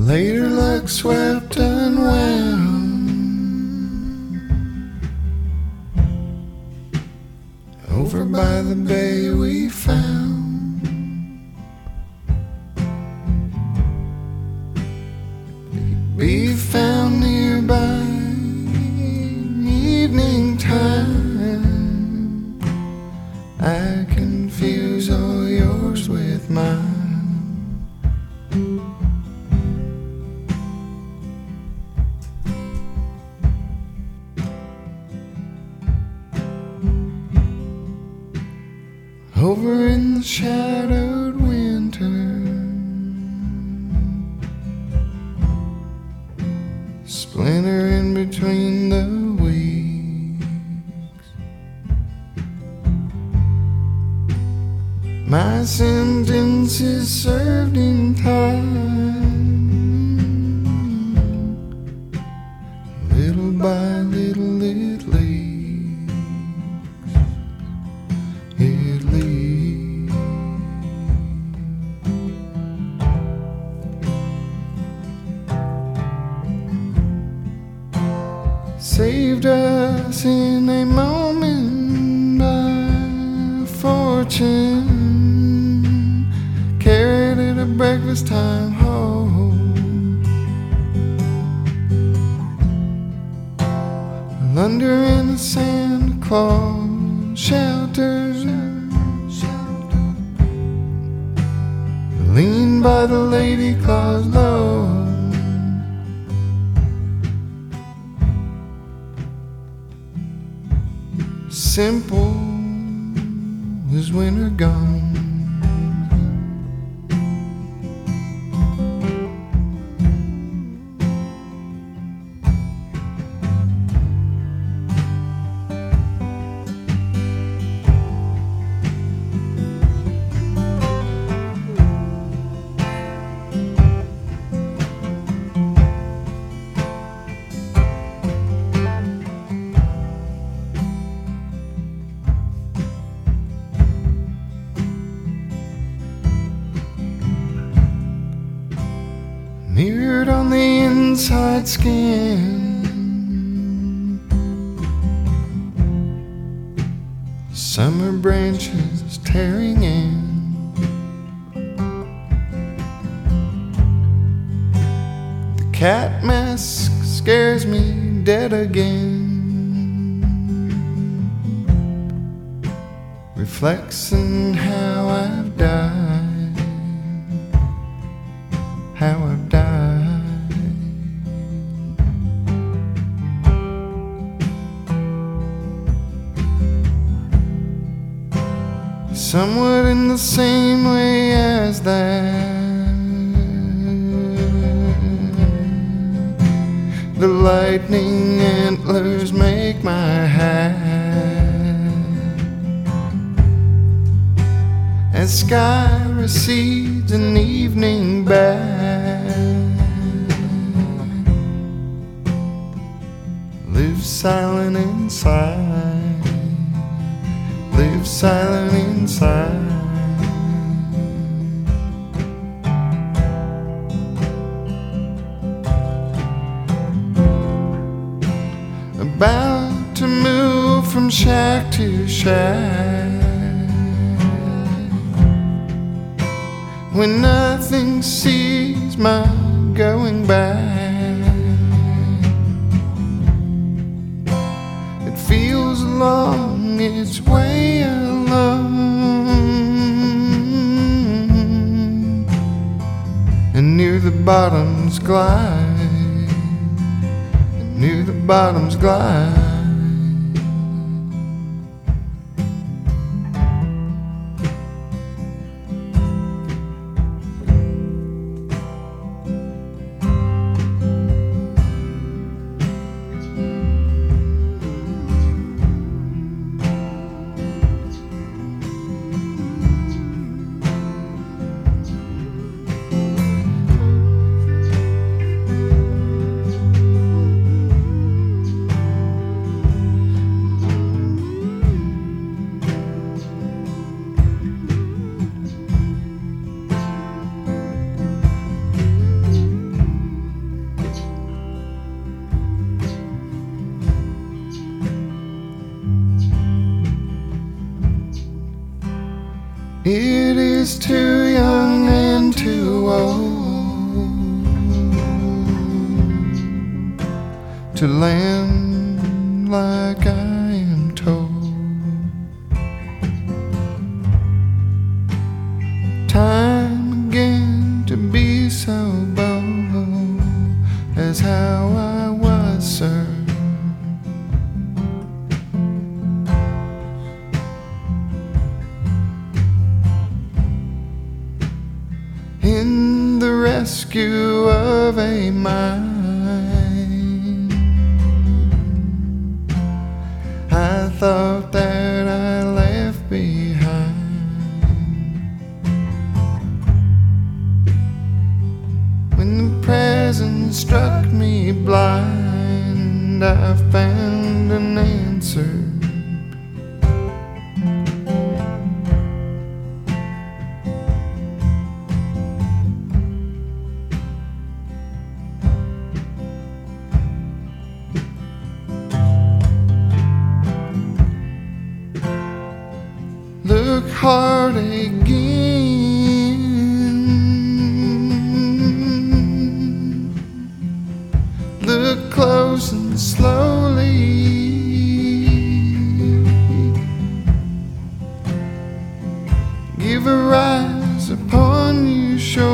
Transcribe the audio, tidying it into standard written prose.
Later luck swept unwound over by the bay we found. Be found nearby evening time. I confuse all yours with mine. Over in the shadowed winter, splintering between the weeks. My sentence is served in time, little by little it leaks. It leaves. Saved us in a moment by fortune, carried it at breakfast time home. Under in the Santa Claus shelter, leaned by the Lady Claus low. Simple as winter gone. Mirrored on the inside skin, summer branches tearing in. The cat mask scares me dead again, reflects in how I've died, how I've died. Somewhat in the same way as that, the lightning antlers make my hat. As sky recedes in evening bath, live silent inside, live silent inside. About to move from shack to shack, when nothing sees my going back. It feels along its way alone, and near the bottom's glide, near the bottom's glide. It is too young and too old to land like I am told. Time again to be so bold as how I was, sir. In the rescue of a mind, I thought that I left behind. When the present struck me blind, I found an answer. Look hard again, look close and slowly. Give a rise upon your shoulders.